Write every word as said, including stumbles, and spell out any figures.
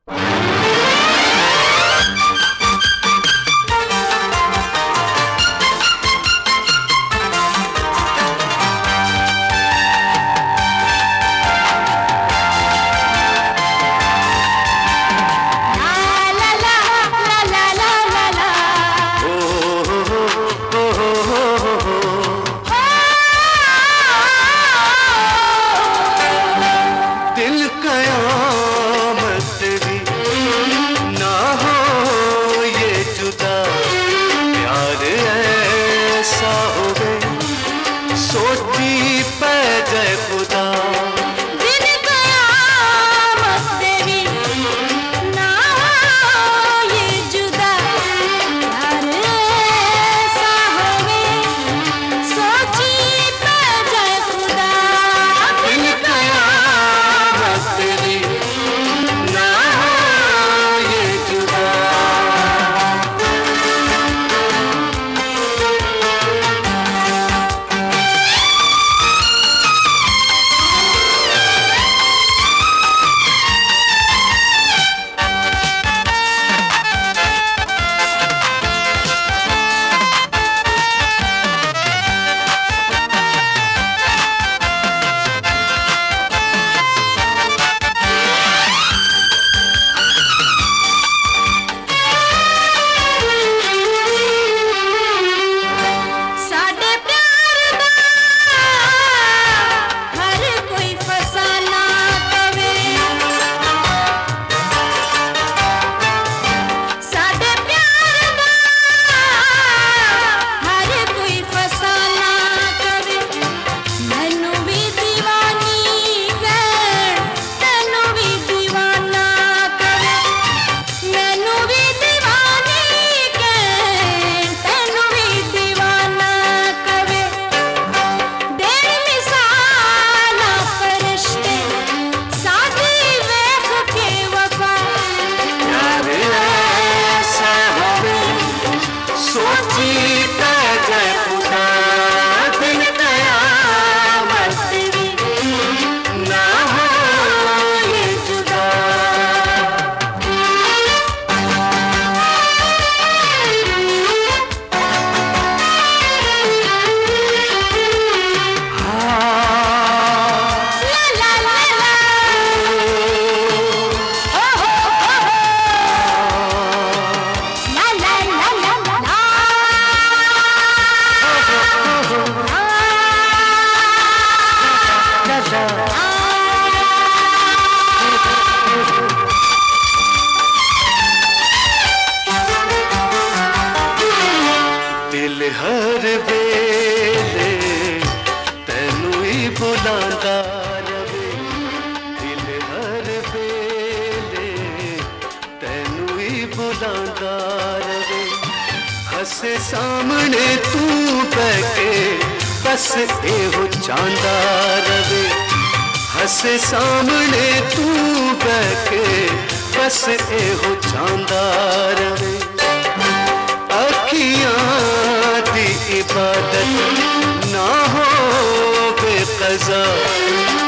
सोची पे जय खुदा दिन कयामत तेरी ना हो ये जुदा प्यार ऐसा होवे सोची पे जय खुदा दिन कयामत तेरी ना हो ये जुदा दिल हर वेले तैनू ही बुलांदा रवे दिल हर वेले तैनू ही बुलांदा रवे हसे सामने तू बैठे बस एहो चांदा रवे हसे सामने तू बैठे बस एहो चांदा रवे अखियां दी इबादत ना हो बेक़ज़ा